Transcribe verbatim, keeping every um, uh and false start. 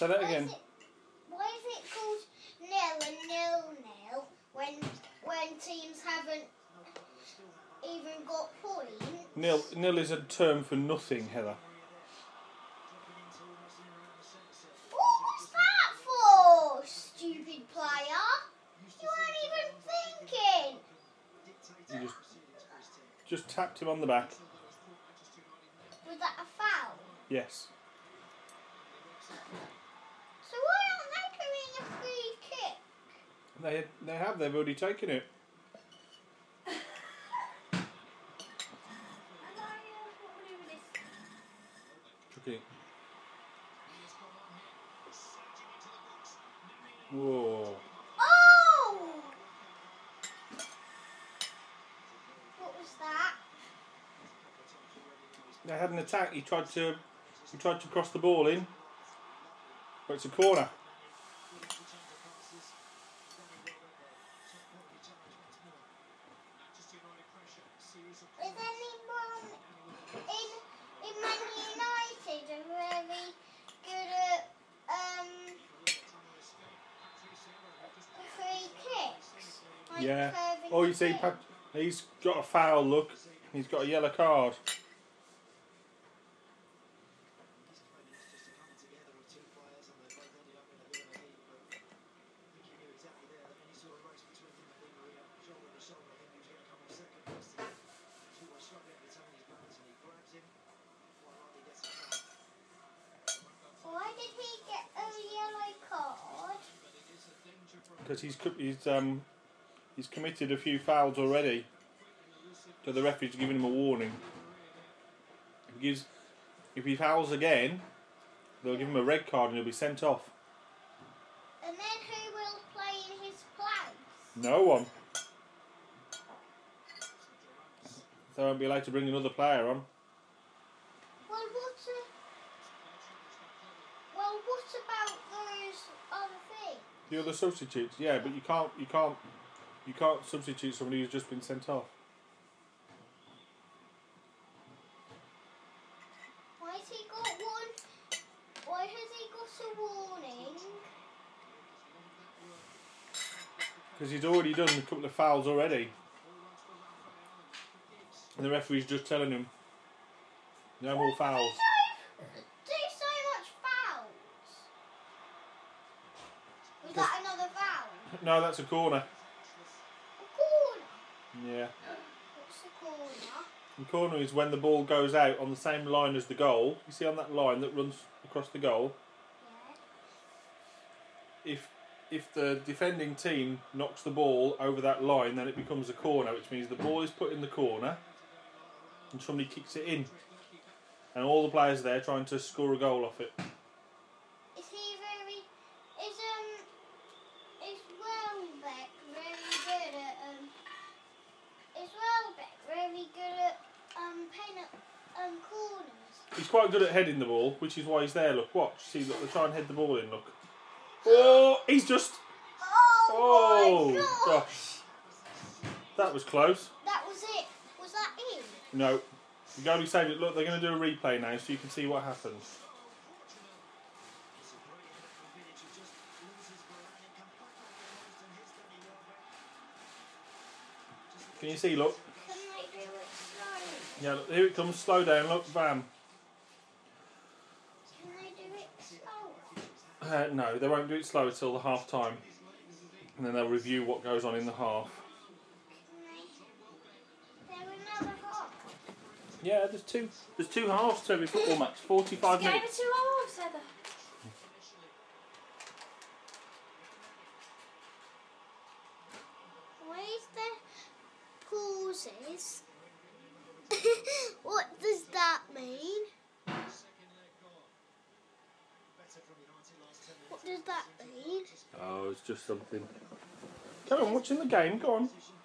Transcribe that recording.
Say that why again. Is it, why is it called nil and nil nil when when teams haven't even got points? Nil, nil is a term for nothing, Heather. What was that for, stupid player? You weren't even thinking. You just, just tapped him on the back. Was that a foul? Yes. So why aren't they doing a free kick? They they have. They've already taken it. Okay. Whoa. Oh! What was that? They had an attack. He tried to he tried to cross the ball in, but it's a corner. Is anyone in in Man United are very good at um free kicks? Like Yeah. curving Oh, the you see, pitch? Pat, he's got a foul. Look, he's got a yellow card. Why did he get a yellow card? Because he's co- he's um he's committed a few fouls already. So the referee's giving him a warning. If he gives, if he fouls again, they'll give him a red card and he'll be sent off. And then who will play in his place? No one. They won't be allowed to bring another player on. Well, what? A, well, what about those other things? The other substitutes, yeah, but you can't you can't you can't substitute somebody who's just been sent off. Why has he got one? Why has he got a warning? Because he's already done a couple of fouls already. And the referee's just telling him, no more fouls. Do so much fouls. Was that another foul? No, that's a corner. A corner. Yeah. What's a corner? The corner is when the ball goes out on the same line as the goal. You see on that line that runs across the goal? Yeah. If if the defending team knocks the ball over that line, then it becomes a corner, which means the ball is put in the corner and somebody kicks it in. And all the players there trying to score a goal off it. Is he very? Is um? Is Welbeck very good at um? Is Welbeck very good at um pen um corners? He's quite good at heading the ball, which is why he's there. Look, watch. See, look, they try and head the ball in. Look. Oh, he's just. Oh, my Oh, gosh. gosh. That was close. That was it. Was that in? No. The goalie saved it. Look, they're going to do a replay now so you can see what happens. Can you see, look? Can they do it slowly? Yeah, look, here it comes. Slow down, look, bam. Can they do it slower? Uh, no, they won't do it slow until the half time. And then they'll review what goes on in the half. Can they? There another half. Yeah, there's two There's two halves to every football match. forty-five Game of minutes. two halves, Heather. Why is there pauses? What does that mean? What does that mean? Oh, it's just something. Come on, watching the game, go on.